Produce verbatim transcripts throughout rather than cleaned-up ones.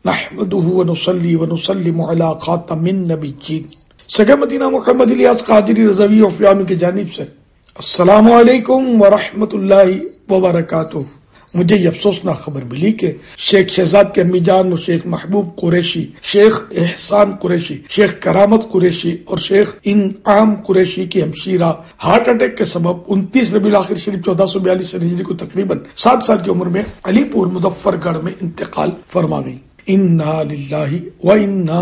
نحمده ونصلي ونسلم على خاتم النبیین۔ سگے مدینہ محمد الیاس قادری رضوی عفیانی کی جانب سے السلام علیکم ورحمۃ اللہ وبرکاتہ۔ مجھے یہ افسوسناک خبر ملی کہ شیخ شہزاد کے امی جان اور شیخ محبوب قریشی، شیخ احسان قریشی، شیخ کرامت قریشی اور شیخ انعام قریشی کی ہمشیرہ ہارٹ اٹیک کے سبب انتیس ربیع الاخر شریف چودہ سو بیالیس ہجری کو تقریباً سات سال کی عمر میں علی پور مظفر گڑھ میں انتقال فرما گئی۔ انا للہ و انا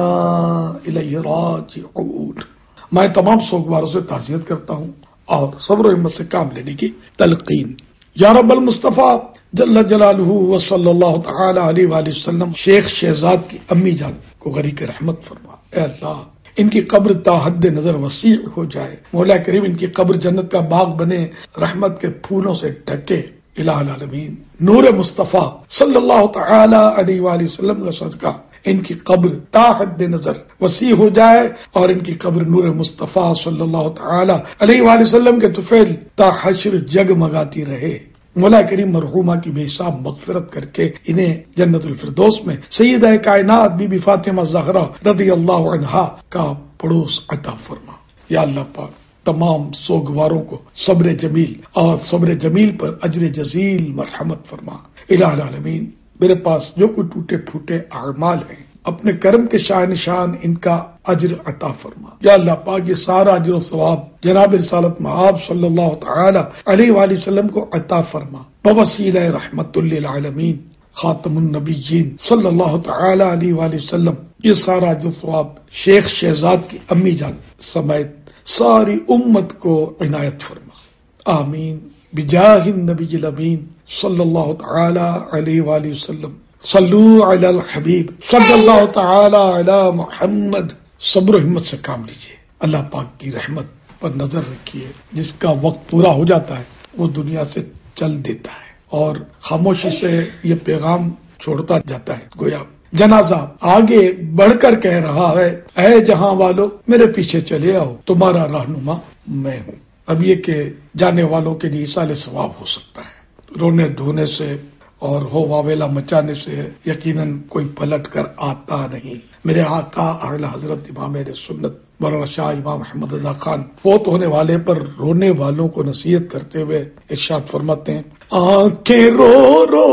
الیہ راجعون۔ میں تمام سوگواروں سے تعزیت کرتا ہوں اور صبر و ہمت سے کام لینے کی تلقین۔ یا رب المصطفیٰ جل جلالہ و صلی اللہ تعالی علیہ وآلہ وسلم شیخ شہزاد کی امی جان کو غریق رحمت فرما۔ اے اللہ ان کی قبر تا حد نظر وسیع ہو جائے، مولا کریم ان کی قبر جنت کا باغ بنے، رحمت کے پھولوں سے ڈھکے۔ الہ العالمین نور مصطفیٰ صلی اللہ تعالی علیہ وآلہ وسلم کا صدقہ ان کی قبر تا حد نظر وسیع ہو جائے اور ان کی قبر نور مصطفیٰ صلی اللہ تعالی علیہ وآلہ وسلم کے طفیل تا حشر جگمگاتی رہے۔ مولا کریم مرحومہ کی بے حساب مغفرت کر کے انہیں جنت الفردوس میں سیدہ کائنات بی بی فاطمہ زہرا رضی اللہ عنہا کا پڑوس عطا فرما۔ یا اللہ پاک تمام سوگواروں کو صبر جمیل اور صبر جمیل پر اجر جزیل مرحمت فرما۔ الہ العالمین میرے پاس جو کوئی ٹوٹے پھوٹے اعمال ہیں اپنے کرم کے شاہ نشان ان کا اجر عطا فرما۔ یا اللہ پاک یہ سارا اجر و ثواب جناب رسالت مآب صلی اللہ تعالی علیہ وآلہ وسلم کو عطا فرما بوسیلہ رحمت للعالمین خاتم النبیین صلی اللہ تعالی علیہ وآلہ وسلم۔ یہ سارا اجر و ثواب شیخ شہزاد کی امی جان سمیت ساری امت کو عنایت فرما، آمین بجاہ النبی الامین صلی اللہ تعالی علیہ وآلہ وسلم۔ صلو علی الحبیب صلی اللہ تعالی علی محمد۔ صبر و ہمت سے کام لیجیے، اللہ پاک کی رحمت پر نظر رکھیے۔ جس کا وقت پورا ہو جاتا ہے وہ دنیا سے چل دیتا ہے اور خاموشی سے یہ پیغام چھوڑتا جاتا ہے، گویا جنازہ آگے بڑھ کر کہہ رہا ہے اے جہاں والو میرے پیچھے چلے آؤ، تمہارا رہنما میں ہوں۔ اب یہ کہ جانے والوں کے لیے ایصال ثواب ہو سکتا ہے، رونے دھونے سے اور ہو واویلا مچانے سے یقیناً کوئی پلٹ کر آتا نہیں۔ میرے آقا اعلی حضرت امام اہل سنت مولانا شاہ امام احمد رضا خان فوت ہونے والے پر رونے والوں کو نصیحت کرتے ہوئے ارشاد فرماتے ہیں آنکھیں رو رو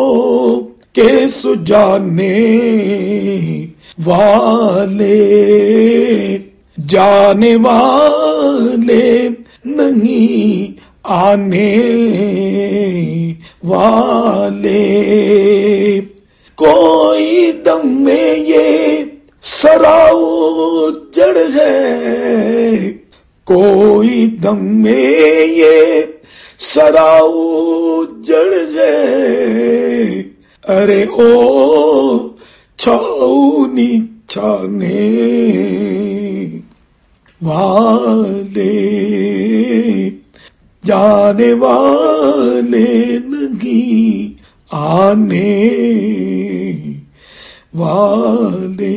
کے سجانے والے جانے والے نہیں آنے والے، کوئی دم میں یہ سراؤ جڑ ہے، کوئی دم میں یہ سراؤ جڑ ہے، ارے او چھاؤنی چھانے والے جانے والے نہیں آنے والے۔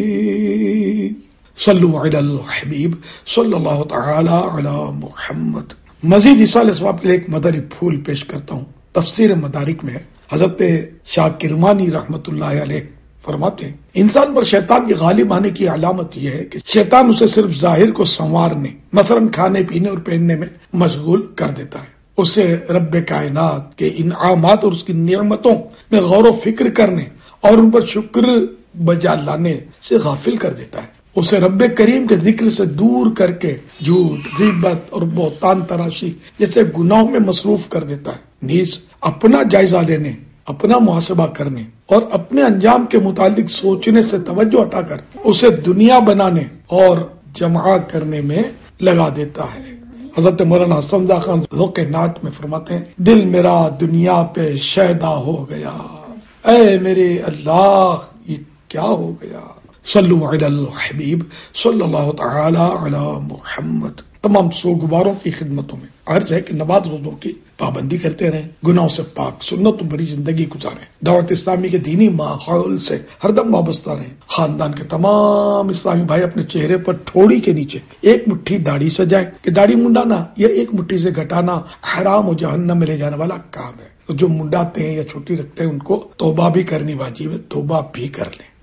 صلو علی الحبیب صلی اللہ تعالی علی محمد۔ مزید اصال اسباب کے لیے ایک مدری پھول پیش کرتا ہوں۔ تفسیر مدارک میں حضرت شاہ کرمانی رحمت اللہ علیہ فرماتے ہیں انسان پر شیطان کی غالب آنے کی علامت یہ ہے کہ شیطان اسے صرف ظاہر کو سنوارنے مثلا کھانے پینے اور پہننے میں مشغول کر دیتا ہے، اسے رب کائنات کے انعامات اور اس کی نعمتوں میں غور و فکر کرنے اور ان پر شکر بجا لانے سے غافل کر دیتا ہے، اسے رب کریم کے ذکر سے دور کر کے جھوٹ غیبت اور بہتان تراشی جیسے گناہوں میں مصروف کر دیتا ہے، نیز اپنا جائزہ لینے، اپنا محاسبہ کرنے اور اپنے انجام کے متعلق سوچنے سے توجہ ہٹا کر اسے دنیا بنانے اور جمع کرنے میں لگا دیتا ہے۔ حضرت مولانا حسن رضا خان ذوق نعت میں فرماتے ہیں دل میرا دنیا پہ شیدا ہو گیا، اے میرے اللہ یہ کیا ہو گیا۔ صلو علی الحبیب صلی اللہ تعالی علی محمد۔ تمام سوگواروں کی خدمتوں میں عرض ہے کہ نماز روزوں کی پابندی کرتے رہیں، گناہوں سے پاک سنت بری زندگی گزاریں، دعوت اسلامی کے دینی ماحول سے ہر دم وابستہ رہیں، خاندان کے تمام اسلامی بھائی اپنے چہرے پر ٹھوڑی کے نیچے ایک مٹھی داڑھی سجائیں کہ داڑھی منڈانا یا ایک مٹھی سے گھٹانا حرام و جہنم میں لے جانے والا کام ہے۔ جو منڈاتے ہیں یا چھوٹی رکھتے ہیں ان کو توبہ بھی کرنی واجب ہے، توبہ بھی کر لیں۔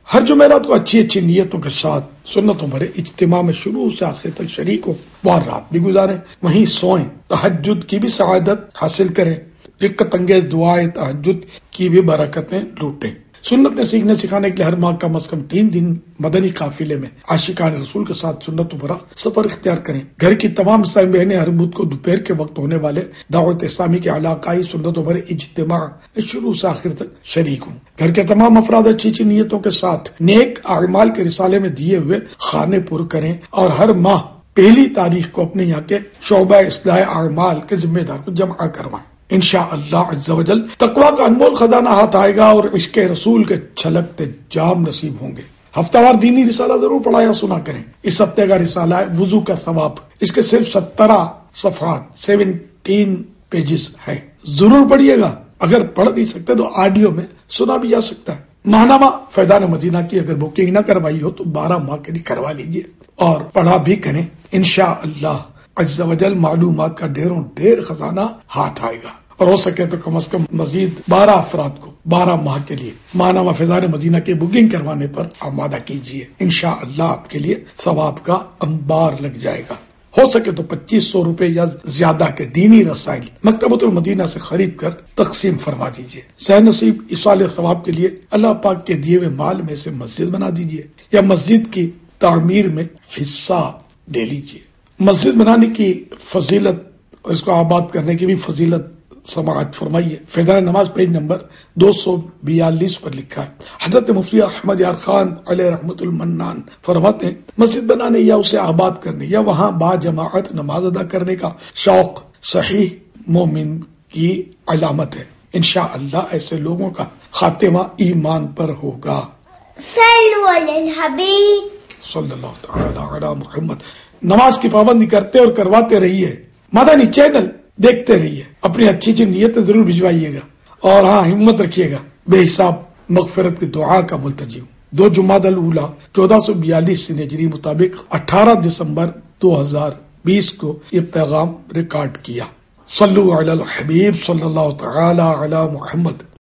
ہر جمعرات کو اچھی اچھی نیتوں کے ساتھ سنتوں بھرے اجتماع میں شروع سے آخر تک شریک ہو، اور رات بھی گزاریں، وہیں سوئیں، تہجد کی بھی سعادت حاصل کریں، دقت انگیز دعائیں تہجد کی بھی برکتیں لوٹیں۔ سنت نے سیکھنے سکھانے کے لیے ہر ماہ کم از کم تین دن مدنی قافلے میں عاشقان رسول کے ساتھ سنتوں بھرا سفر اختیار کریں۔ گھر کی تمام اسلامی بہنیں ہر بدھ کو دوپہر کے وقت ہونے والے دعوت اسلامی کے علاقائی سنتوں بھرے اجتماع میں شروع سے آخر تک شریک ہوں۔ گھر کے تمام افراد اچھی اچھی نیتوں کے ساتھ نیک اعمال کے رسالے میں دیے ہوئے خانے پر کریں، اور ہر ماہ پہلی تاریخ کو اپنے یہاں کے شعبہ اصلاح اعمال کے ذمہ دار کو جمع کروائیں۔ انشاءاللہ عز و جل تقویٰ کا انمول خزانہ ہاتھ آئے گا اور عشق رسول کے چھلکتے جام نصیب ہوں گے۔ ہفتہ وار دینی رسالہ ضرور پڑھایا سنا کریں۔ اس ہفتے کا رسالہ ہے وضو کا ثواب، اس کے صرف سترہ صفحات سیونٹین پیجز ہے، ضرور پڑھیے گا۔ اگر پڑھ نہیں سکتے تو آڈیو میں سنا بھی جا سکتا ہے۔ ماہنامہ فیضان مدینہ کی اگر بکنگ نہ کروائی ہو تو بارہ ماہ کے لیے کروا لیجیے اور پڑھا بھی کریں۔ انشاءاللہ عز و جل معلومات کا ڈھیروں ڈھیر خزانہ ہاتھ آئے گا، اور ہو سکے تو کم از کم مزید بارہ افراد کو بارہ ماہ کے لیے ماہنامہ فیضان مدینہ کی بکنگ کروانے پر آمادہ کیجیے۔ انشاءاللہ آپ کے لیے ثواب کا انبار لگ جائے گا۔ ہو سکے تو پچیس سو روپے یا زیادہ کے دینی رسائل مکتبۃ المدینہ سے خرید کر تقسیم فرما دیجیے۔ سہ نصیب ایصال ثواب کے لیے اللہ پاک کے دیے ہوئے مال میں سے مسجد بنا دیجیے، یا مسجد کی تعمیر میں حصہ دے لیجیے۔ مسجد بنانے کی فضیلت اور اس کو آباد کرنے کی بھی فضیلت سماعت فرمائیے۔ فیضان نماز پیج نمبر دو سو بیالیس پر لکھا ہے۔ حضرت مفتی احمد یار خان علیہ رحمت المنان فرماتے ہیں، مسجد بنانے یا اسے آباد کرنے یا وہاں با جماعت نماز ادا کرنے کا شوق صحیح مومن کی علامت ہے۔ انشاءاللہ ایسے لوگوں کا خاتمہ ایمان پر ہوگا۔ صلوا علی الحبیب صلی اللہ تعالی علی محمد۔ نماز کی پابندی کرتے اور کرواتے رہیے۔ مدنی چینل دیکھتے رہیے، اپنی اچھی اچھی نیتیں ضرور بھجوائیے گا، اور ہاں ہمت رکھیے گا۔ بے حساب مغفرت کی دعا کا ملتجی ہوں۔ دو جمادی الاولیٰ چودہ سو بیالیس ہجری مطابق اٹھارہ دسمبر دو ہزار بیس کو یہ پیغام ریکارڈ کیا۔ صلو علی الحبیب صلی اللہ تعالی علی محمد۔